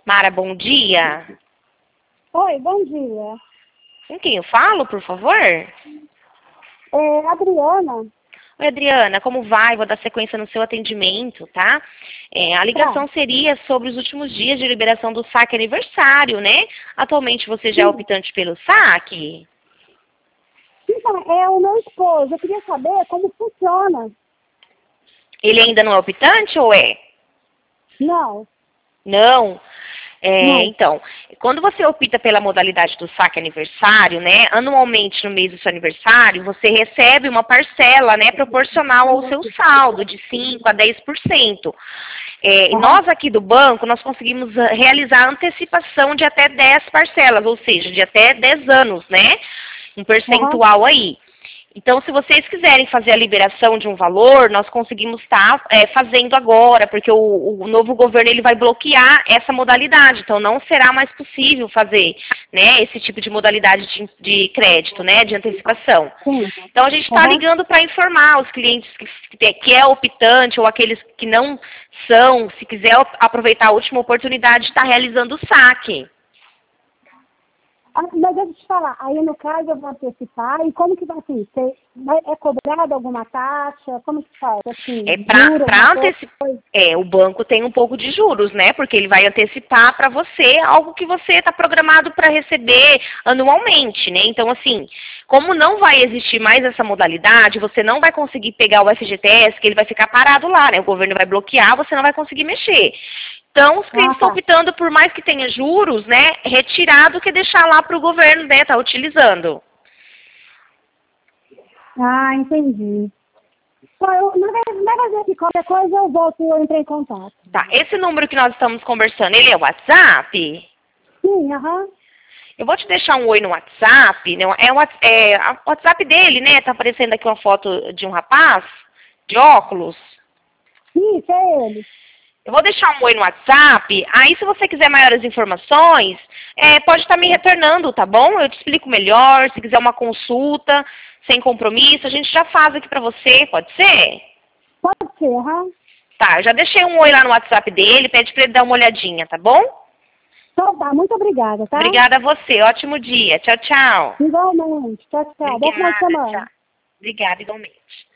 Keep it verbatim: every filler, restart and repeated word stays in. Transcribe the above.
Mara, bom dia. Oi, bom dia. Com quem eu falo, por favor? É Adriana. Oi, Adriana, como vai? Vou dar sequência no seu atendimento, tá? É, a ligação Tá. seria sobre os últimos dias de liberação do saque aniversário, né? Atualmente você já é Sim. optante pelo saque? Então, é o meu esposo. Eu queria saber como funciona. Ele ainda não é optante ou é? Não, Não. É, não. então, quando você opta pela modalidade do saque aniversário, né, anualmente no mês do seu aniversário, você recebe uma parcela, né, proporcional ao seu saldo, de cinco a dez por cento. É, e Aham, nós aqui do banco, nós conseguimos ah, realizar antecipação de até dez parcelas, ou seja, de até dez anos, né, um aham. percentual aí. Então, se vocês quiserem fazer a liberação de um valor, nós conseguimos estar é, fazendo agora, porque o, o novo governo ele vai bloquear essa modalidade. Então, não será mais possível fazer, né, esse tipo de modalidade de, de crédito, né, de antecipação. Sim. Então, a gente está Aham. ligando para informar os clientes que, que, que é optante ou aqueles que não são, se quiser aproveitar a última oportunidade de estar realizando o saque. Ah, mas deixa eu te falar, aí no caso eu vou antecipar, e como que vai assim? Você- vai- É cobrado alguma taxa? Como que faz? É Assim, juro, alguma para coisa? antecipar. É, o banco tem um pouco de juros, né? Porque ele vai antecipar para você algo que você está programado para receber anualmente, né? Então, assim, como não vai existir mais essa modalidade, você não vai conseguir pegar o F G T S, que ele vai ficar parado lá, né? O governo vai bloquear, você não vai conseguir mexer. Então, os clientes Ah, estão tá. optando por mais que tenha juros, né? Retirar do que deixar lá para o governo, né? Tá utilizando. Ah, entendi. Só eu, na verdade, na verdade, qualquer coisa eu volto e eu entrei em contato. Tá, esse número que nós estamos conversando, ele é o WhatsApp? Sim, aham. Eu vou te deixar um oi no WhatsApp, né? É o Whats- é, a- o WhatsApp dele, né? Tá aparecendo aqui uma foto de um rapaz de óculos. Isso, é ele. Eu vou deixar um oi no WhatsApp. Aí, se você quiser maiores informações, é, pode estar me retornando, tá bom? Eu te explico melhor. Se quiser uma consulta, sem compromisso, a gente já faz aqui pra você, pode ser? Pode ser, aham. Tá, eu já deixei um oi lá no WhatsApp dele, pede pra ele dar uma olhadinha, tá bom? Então tá, muito obrigada, tá? Obrigada a você, ótimo dia. Tchau, tchau. Igualmente. Tchau, tchau. Bom final de Obrigada, tchau. semana. Obrigada, igualmente.